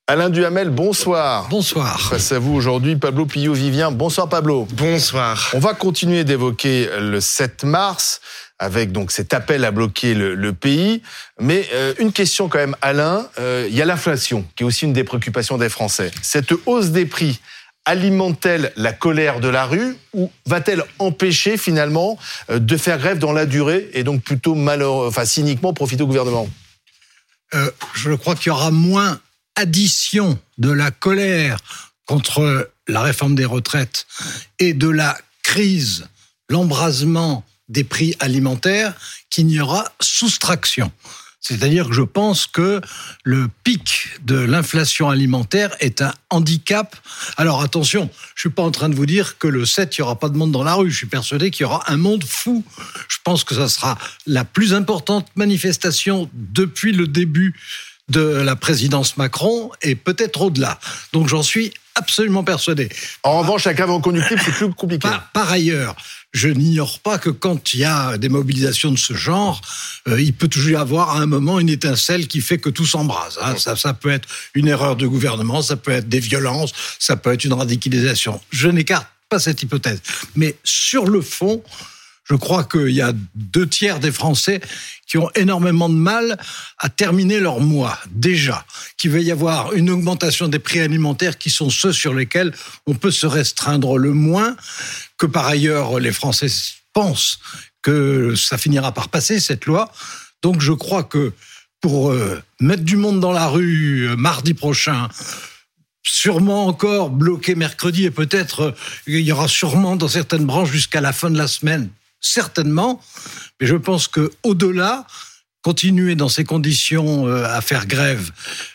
Alain Duhamel, bonsoir. Bonsoir. Face à vous aujourd'hui, Pablo Pillot-Vivien. Bonsoir Pablo. Bonsoir. On va continuer d'évoquer le 7 mars avec donc cet appel à bloquer le pays. Mais une question quand même, Alain. Il y a l'inflation qui est aussi une des préoccupations des Français. Cette hausse des prix alimente-t-elle la colère de la rue ou va-t-elle empêcher finalement de faire grève dans la durée et donc plutôt cyniquement profiter au gouvernement ? Je crois qu'il y aura moins addition de la colère contre la réforme des retraites et de la crise, l'embrasement des prix alimentaires, qu'il n'y aura soustraction. C'est-à-dire que je pense que le pic de l'inflation alimentaire est un handicap. Alors attention, je suis pas en train de vous dire que le 7, il n'y aura pas de monde dans la rue. Je suis persuadé qu'il y aura un monde fou. Je pense que ça sera la plus importante manifestation depuis le début de la présidence Macron et peut-être au-delà. Donc j'en suis absolument persuadé. En revanche, la grève reconductible, c'est plus compliqué. Par ailleurs, je n'ignore pas que quand il y a des mobilisations de ce genre, il peut toujours y avoir à un moment une étincelle qui fait que tout s'embrase. Ça peut être une erreur de gouvernement, ça peut être des violences, ça peut être une radicalisation. Je n'écarte pas cette hypothèse. Mais sur le fond, je crois qu'il y a 2/3 des Français qui ont énormément de mal à terminer leur mois, déjà. Qu'il va y avoir une augmentation des prix alimentaires qui sont ceux sur lesquels on peut se restreindre le moins, que par ailleurs les Français pensent que ça finira par passer, cette loi. Donc je crois que pour mettre du monde dans la rue mardi prochain, sûrement encore bloqué mercredi et peut-être il y aura sûrement dans certaines branches jusqu'à la fin de la semaine, certainement, mais je pense qu'au-delà, continuer dans ces conditions à faire grève,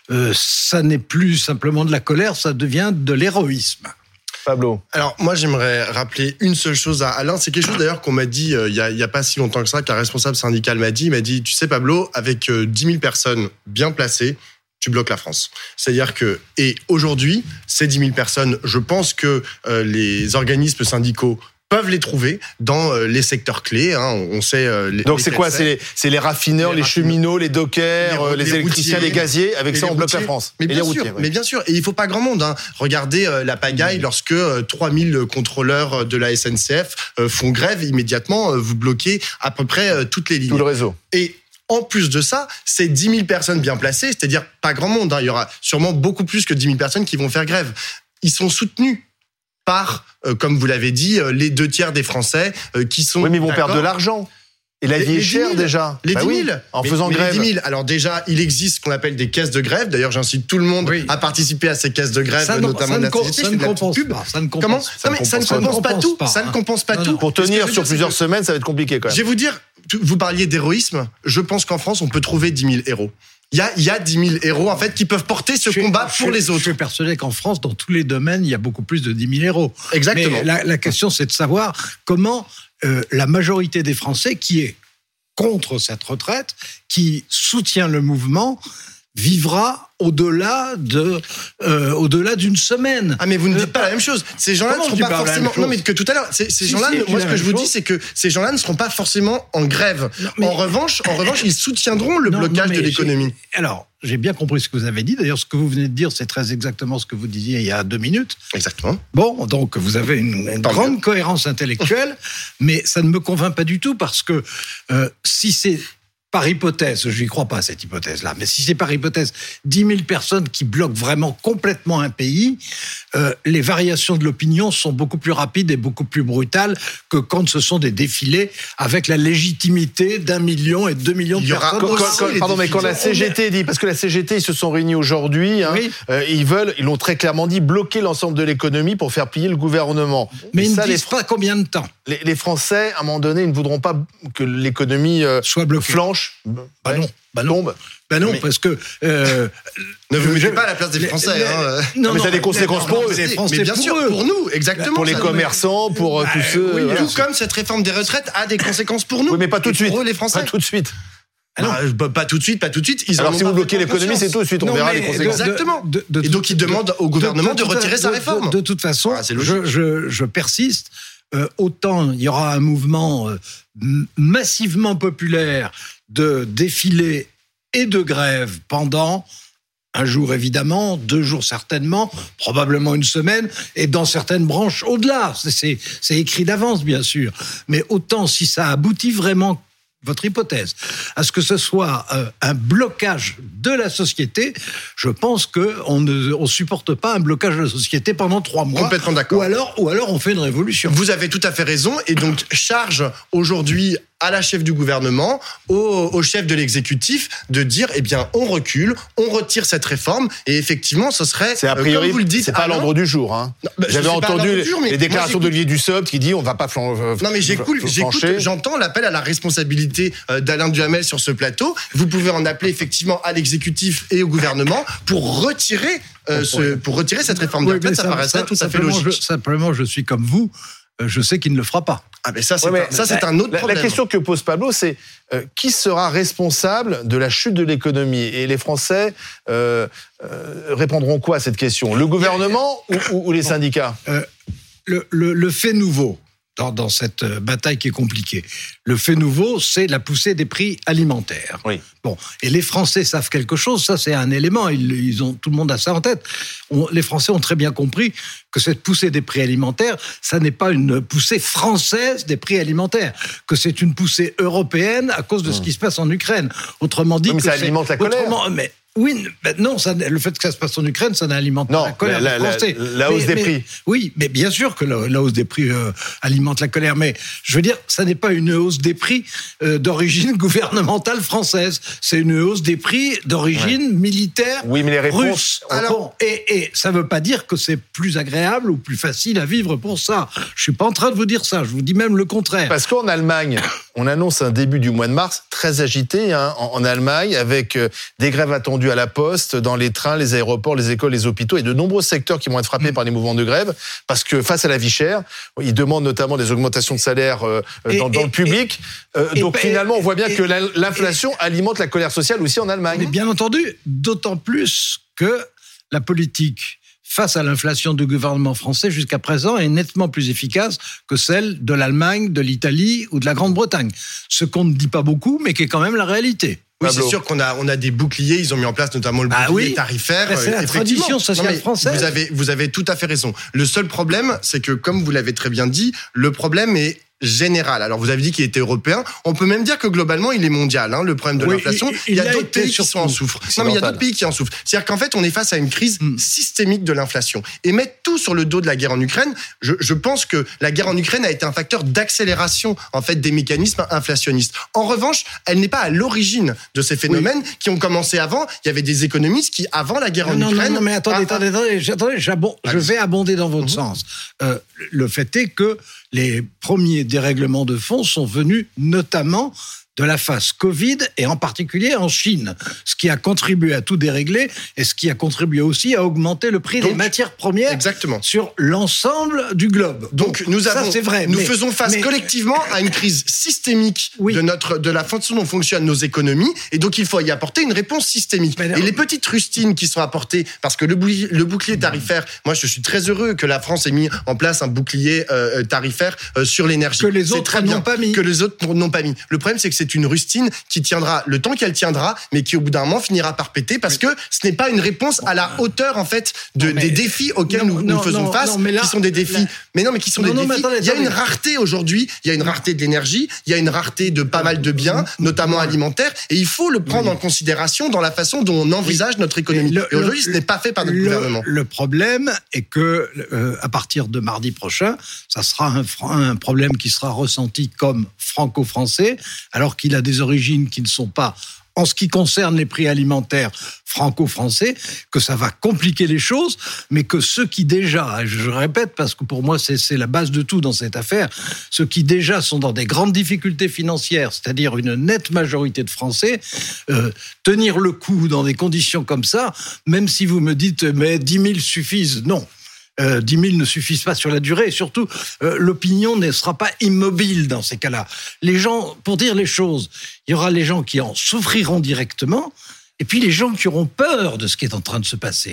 ça n'est plus simplement de la colère, ça devient de l'héroïsme. Pablo. Alors moi j'aimerais rappeler une seule chose à Alain, c'est quelque chose d'ailleurs qu'on m'a dit il y a pas si longtemps que ça, qu'un responsable syndical m'a dit, il m'a dit, tu sais Pablo, avec 10 000 personnes bien placées, tu bloques la France. C'est-à-dire que, et aujourd'hui, ces 10 000 personnes, je pense que les organismes syndicaux peuvent les trouver dans les secteurs clés. On sait. Donc c'est quoi ? C'est les raffineurs, les cheminots, les dockers, les électriciens, routiers, les gaziers. Avec ça, on bloque la France. Mais bien sûr. Mais bien sûr. Et il faut pas grand monde. Regardez la pagaille lorsque 3000 contrôleurs de la SNCF font grève immédiatement. Vous bloquez à peu près toutes les lignes. Tout le réseau. Et en plus de ça, c'est 10 000 personnes bien placées, c'est-à-dire pas grand monde. Il y aura sûrement beaucoup plus que 10 000 personnes qui vont faire grève. Ils sont soutenus par, comme vous l'avez dit, les 2/3 des Français qui sont... Oui, mais ils vont perdre de l'argent. Et la vie est chère déjà. Les 10 000. Oui, en faisant grève. Les 10 000. Alors déjà, il existe ce qu'on appelle des caisses de grève. D'ailleurs, j'incite tout le monde à participer à ces caisses de grève, notamment de la CGT. Ça ne compense pas. Ça ne compense pas. Comment ? Ça ne compense pas tout. Ça ne compense pas tout. Pour tenir sur plusieurs semaines, ça va être compliqué quand même. Je vais vous dire, vous parliez d'héroïsme. Je pense qu'en France, on peut trouver 10 000 héros. Il y a 10 000 héros, en fait, qui peuvent porter ce combat pour les autres. Je suis persuadé qu'en France, dans tous les domaines, il y a beaucoup plus de 10 000 héros. Exactement. Mais la question, c'est de savoir comment la majorité des Français, qui est contre cette retraite, qui soutient le mouvement, vivra au-delà d'une semaine. Ah, mais vous ne dites pas la même chose. Ces gens-là ne seront pas forcément... Non, mais que tout à l'heure, ces gens-là, moi, ce que je vous dis, c'est que ces gens-là ne seront pas forcément en grève. En revanche, ils soutiendront le blocage de l'économie. Alors, j'ai bien compris ce que vous avez dit. D'ailleurs, ce que vous venez de dire, c'est très exactement ce que vous disiez il y a 2 minutes. Exactement. Bon, donc vous avez une grande cohérence intellectuelle, mais ça ne me convainc pas du tout parce que si c'est... Par hypothèse, je n'y crois pas à cette hypothèse-là, mais si c'est par hypothèse 10 000 personnes qui bloquent vraiment complètement un pays, les variations de l'opinion sont beaucoup plus rapides et beaucoup plus brutales que quand ce sont des défilés avec la légitimité d'1 million et 2 millions de personnes. Pardon, mais quand la CGT dit, parce que la CGT, ils se sont réunis aujourd'hui, ils l'ont très clairement dit, bloquer l'ensemble de l'économie pour faire plier le gouvernement. Mais ils ne disent pas combien de temps. Les Français, à un moment donné, ils ne voudront pas que l'économie soit bloquée. Flanche. Tombe. Non, parce que... ne vous mettez pas à la place des Français. Non, mais ça a des conséquences pour eux. Mais bien sûr, pour nous, exactement. Pour les commerçants, pour tous ceux... Oui, tout comme cette réforme des retraites a des conséquences pour nous. Oui, mais pas tout de suite. Pour eux, les Français. Pas tout de suite. Pas tout de suite. Alors si vous bloquez l'économie, c'est tout de suite, on verra les conséquences. Exactement. Et donc ils demandent au gouvernement de retirer sa réforme. De toute façon, je persiste. Autant il y aura un mouvement massivement populaire de défilés et de grèves pendant 1 jour évidemment, 2 jours certainement, probablement 1 semaine, et dans certaines branches au-delà. C'est écrit d'avance, bien sûr. Mais autant si ça aboutit vraiment, votre hypothèse, à ce que ce soit un blocage de la société, je pense qu'on ne supporte pas un blocage de la société pendant 3 mois. Complètement d'accord. Ou alors on fait une révolution. Vous avez tout à fait raison. Et donc, charge aujourd'hui à la chef du gouvernement, au chef de l'exécutif, de dire, eh bien, on recule, on retire cette réforme, et effectivement, ce serait, c'est a priori, comme vous le dites, c'est pas à l'ordre du jour. Hein. J'avais entendu les déclarations d'Olivier Dussopt qui dit on va pas Non, mais j'écoute, j'entends l'appel à la responsabilité d'Alain Duhamel sur ce plateau. Vous pouvez en appeler effectivement à l'exécutif et au gouvernement pour retirer cette réforme de retraite. Ça paraîtrait tout à fait logique. Simplement, je suis comme vous. Je sais qu'il ne le fera pas. Ah ben ça, c'est un autre problème. La question que pose Pablo, c'est qui sera responsable de la chute de l'économie ? Et les Français répondront quoi à cette question ? Le gouvernement ou les syndicats ? Le fait nouveau dans cette bataille qui est compliquée, le fait nouveau, c'est la poussée des prix alimentaires. Oui. Bon, et les Français savent quelque chose, ça c'est un élément, ils ont, tout le monde a ça en tête. Les Français ont très bien compris que cette poussée des prix alimentaires, ça n'est pas une poussée française des prix alimentaires, que c'est une poussée européenne à cause de ce qui se passe en Ukraine. Autrement dit, mais ça alimente la colère. Oui, non, le fait que ça se passe en Ukraine, ça n'alimente pas la colère des Français. La hausse des prix. Oui, mais bien sûr que la hausse des prix alimente la colère, mais je veux dire, ça n'est pas une hausse des prix d'origine gouvernementale française, c'est une hausse des prix d'origine militaire mais les réponses, russe. Alors, et ça ne veut pas dire que c'est plus agréable ou plus facile à vivre pour ça. Je ne suis pas en train de vous dire ça, je vous dis même le contraire. Parce qu'en Allemagne, on annonce un début du mois de mars très agité en Allemagne, avec des grèves attendues à la poste, dans les trains, les aéroports, les écoles, les hôpitaux, et de nombreux secteurs qui vont être frappés par les mouvements de grève, parce que face à la vie chère, ils demandent notamment des augmentations de salaire dans le public. Donc finalement, on voit bien que l'inflation alimente la colère sociale aussi en Allemagne. Mais bien entendu, d'autant plus que la politique face à l'inflation du gouvernement français jusqu'à présent est nettement plus efficace que celle de l'Allemagne, de l'Italie ou de la Grande-Bretagne. Ce qu'on ne dit pas beaucoup, mais qui est quand même la réalité. Oui, c'est sûr qu'on a des boucliers. Ils ont mis en place notamment le bouclier tarifaire. C'est la tradition sociale française. Vous avez tout à fait raison. Le seul problème, c'est que, comme vous l'avez très bien dit, le problème est général. Alors, vous avez dit qu'il était européen. On peut même dire que globalement, il est mondial, le problème de l'inflation. Il y a d'autres pays qui en souffrent. Non, mais il y a d'autres pays qui en souffrent. C'est-à-dire qu'en fait, on est face à une crise systémique de l'inflation. Et mettre tout sur le dos de la guerre en Ukraine, je pense que la guerre en Ukraine a été un facteur d'accélération, en fait, des mécanismes inflationnistes. En revanche, elle n'est pas à l'origine de ces phénomènes qui ont commencé avant. Il y avait des économistes qui, avant la guerre en Ukraine... Non, mais attendez, je vais abonder dans votre sens. Le fait est que les premiers dérèglements de fonds sont venus notamment de la phase Covid et en particulier en Chine, ce qui a contribué à tout dérégler et ce qui a contribué aussi à augmenter le prix des matières premières sur l'ensemble du globe. Donc c'est vrai, nous faisons face collectivement à une crise systémique de la façon dont fonctionnent nos économies, et donc il faut y apporter une réponse systémique. Et les petites rustines qui sont apportées, parce que le bouclier tarifaire, moi je suis très heureux que la France ait mis en place un bouclier tarifaire sur l'énergie. Que les autres n'ont pas mis. Que les autres n'ont pas mis. Le problème, c'est que c'est une rustine qui tiendra le temps qu'elle tiendra, mais qui au bout d'un moment finira par péter, parce que ce n'est pas une réponse à la hauteur en fait des défis auxquels nous faisons face, qui sont des défis. Il y a une rareté aujourd'hui, il y a une rareté de l'énergie, il y a une rareté de pas mal de biens, notamment alimentaires, et il faut le prendre en considération dans la façon dont on envisage notre économie. Et aujourd'hui, ce n'est pas fait par notre gouvernement. Le problème est que à partir de mardi prochain, ça sera un problème qui sera ressenti comme franco-français, alors qu'il a des origines qui ne sont pas, en ce qui concerne les prix alimentaires franco-français, que ça va compliquer les choses, mais que ceux qui déjà, je répète parce que pour moi c'est la base de tout dans cette affaire, ceux qui déjà sont dans des grandes difficultés financières, c'est-à-dire une nette majorité de Français, tenir le coup dans des conditions comme ça, même si vous me dites mais 10 000 suffisent, non. 10 000 ne suffisent pas sur la durée. Et surtout, l'opinion ne sera pas immobile dans ces cas-là. Les gens, pour dire les choses, il y aura les gens qui en souffriront directement, et puis les gens qui auront peur de ce qui est en train de se passer.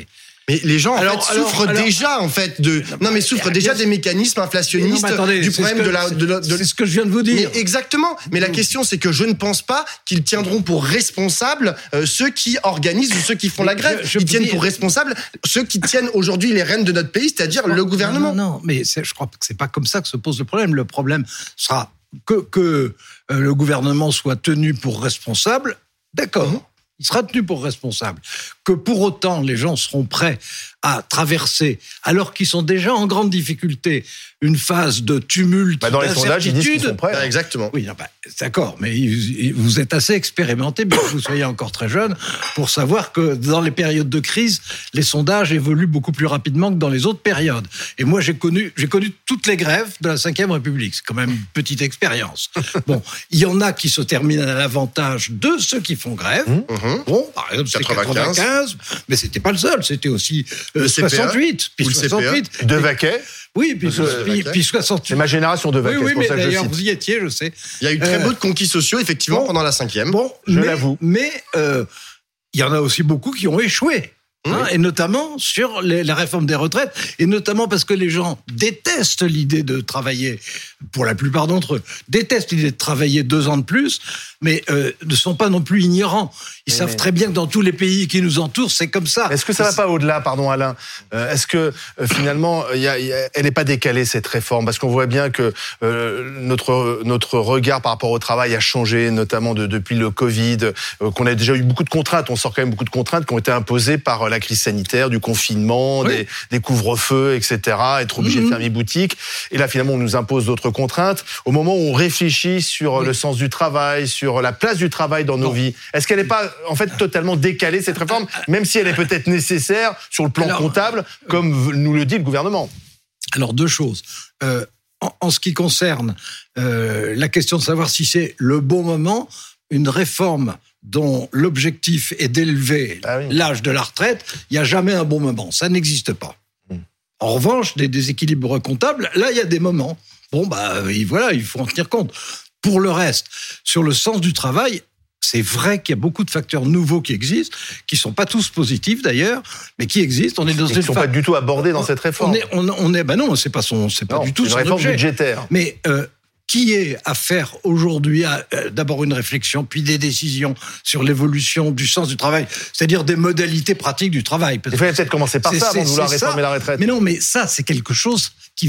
Mais les gens souffrent déjà déjà des mécanismes inflationnistes, du problème c'est ce que je viens de vous dire. Mais exactement. Mais la question, c'est que je ne pense pas qu'ils tiendront pour responsables ceux qui organisent ou ceux qui font la grève. Ils tiennent pour responsables ceux qui tiennent aujourd'hui les rênes de notre pays, c'est-à-dire le gouvernement. Non, mais je crois que c'est pas comme ça que se pose le problème. Le problème sera que le gouvernement soit tenu pour responsable. D'accord. Il sera tenu pour responsable. Que pour autant, les gens seront prêts à traverser, alors qu'ils sont déjà en grande difficulté, une phase de tumulte, dans les sondages, ils disent qu'ils sont prêts. Exactement. Oui, d'accord, mais vous êtes assez expérimenté, bien que vous soyez encore très jeune, pour savoir que dans les périodes de crise, les sondages évoluent beaucoup plus rapidement que dans les autres périodes. Et moi, j'ai connu toutes les grèves de la Ve République. C'est quand même une petite expérience. Bon, il y en a qui se terminent à l'avantage de ceux qui font grève. Bon, par exemple, c'est 95, mais c'était pas le seul, c'était aussi 68, puis 68. De Vaquet. Oui, puis 68. C'est ma génération de Vaquet, c'est pour ça que je d'ailleurs, cite. vous y étiez, je sais. Il y a eu très peu de conquis sociaux, effectivement, pendant la 5e. Bon, je l'avoue. Mais il y en a aussi beaucoup qui ont échoué. Et notamment sur la réforme des retraites, et notamment parce que les gens détestent l'idée de travailler, pour la plupart d'entre eux, détestent l'idée de travailler 2 ans de plus, mais ne sont pas non plus ignorants. Ils savent très bien que dans tous les pays qui nous entourent, c'est comme ça. Est-ce que ça va pas au-delà, pardon Alain, est-ce que finalement, elle n'est pas décalée cette réforme? Parce qu'on voit bien que notre regard par rapport au travail a changé, notamment depuis le Covid, qu'on a déjà eu beaucoup de contraintes. On sort quand même beaucoup de contraintes qui ont été imposées par la crise sanitaire, du confinement, des couvre-feux, etc., être obligé de fermer boutique. Et là, finalement, on nous impose d'autres contraintes. Au moment où on réfléchit sur le sens du travail, sur la place du travail dans nos vies, est-ce qu'elle n'est pas, en fait, totalement décalée, cette réforme, même si elle est peut-être nécessaire sur le plan comptable, comme nous le dit le gouvernement? Alors, 2 choses. En ce qui concerne la question de savoir si c'est le bon moment, une réforme dont l'objectif est d'élever l'âge de la retraite, il n'y a jamais un bon moment. Ça n'existe pas. En revanche, des déséquilibres comptables, là, il y a des moments. Bon, il faut en tenir compte. Pour le reste, sur le sens du travail, c'est vrai qu'il y a beaucoup de facteurs nouveaux qui existent, qui ne sont pas tous positifs d'ailleurs, mais qui existent. On est dans ils ne sont pas du tout abordés dans cette réforme. Non, c'est pas du tout son réforme objet. Budgétaire. Mais qui est à faire aujourd'hui d'abord une réflexion, puis des décisions sur l'évolution du sens du travail, c'est-à-dire des modalités pratiques du travail. Il fallait peut-être commencer par ça avant de vouloir réformer la retraite. Mais non, mais ça, c'est quelque chose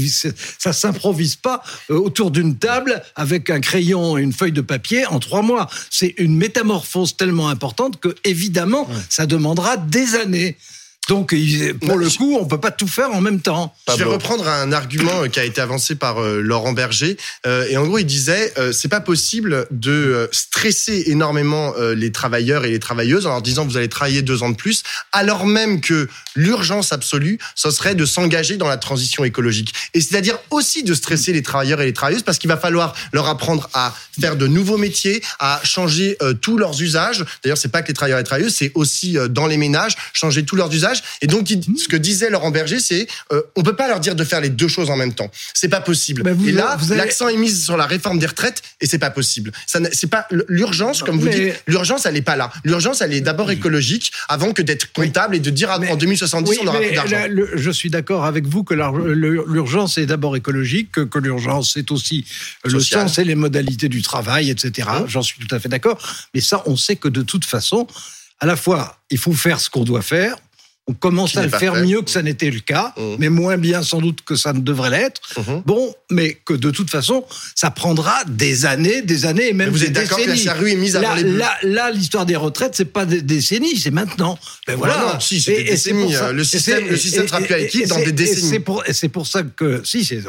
ça s'improvise pas autour d'une table avec un crayon et une feuille de papier en 3 mois. C'est une métamorphose tellement importante que, évidemment, ça demandera des années. Donc, pour le coup, on peut pas tout faire en même temps. Je vais reprendre un argument qui a été avancé par Laurent Berger. Et en gros, il disait, c'est pas possible de stresser énormément les travailleurs et les travailleuses en leur disant vous allez travailler 2 ans de plus, alors même que l'urgence absolue, ce serait de s'engager dans la transition écologique. Et c'est-à-dire aussi de stresser les travailleurs et les travailleuses parce qu'il va falloir leur apprendre à faire de nouveaux métiers, à changer tous leurs usages. D'ailleurs, c'est pas que les travailleurs et les travailleuses, c'est aussi dans les ménages, changer tous leurs usages. Et donc, ce que disait Laurent Berger, c'est on peut pas leur dire de faire les 2 choses en même temps. C'est pas possible. Et là, l'accent est mis sur la réforme des retraites et c'est pas possible. C'est pas l'urgence, comme vous dites. L'urgence, elle est pas là. L'urgence, elle est d'abord écologique avant que d'être comptable et de dire en 2070 on aura plus d'argent. Je suis d'accord avec vous que l'urgence est d'abord écologique, que l'urgence c'est aussi le sens et les modalités du travail, etc. J'en suis tout à fait d'accord. Mais ça, on sait que de toute façon, à la fois, il faut faire ce qu'on doit faire. On commence à le faire mieux que ça n'était le cas, mais moins bien sans doute que ça ne devrait l'être. Bon, mais que de toute façon, ça prendra des années et même des décennies. Vous êtes d'accord que la charrue est mise avant les bœufs? Là, l'histoire des retraites, c'est pas des décennies, c'est maintenant. Ben voilà. Non, si, c'est des décennies. Le système sera plus actif dans des décennies. C'est pour ça que,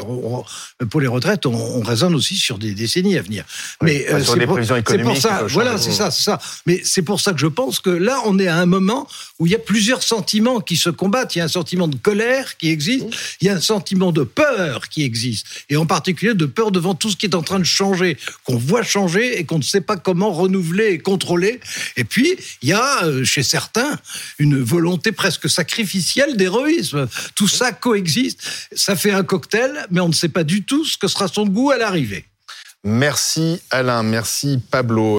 pour les retraites, on raisonne aussi sur des décennies à venir. Mais sur les prévisions économiques. C'est pour ça, voilà, c'est ça. Mais c'est pour ça que je pense que là, on est à un moment où il y a plusieurs sentiments qui se combattent. Il y a un sentiment de colère qui existe, il y a un sentiment de peur qui existe, et en particulier de peur devant tout ce qui est en train de changer, qu'on voit changer et qu'on ne sait pas comment renouveler et contrôler. Et puis, il y a chez certains une volonté presque sacrificielle d'héroïsme. Tout ça coexiste, ça fait un cocktail, mais on ne sait pas du tout ce que sera son goût à l'arrivée. Merci Alain, merci Pablo.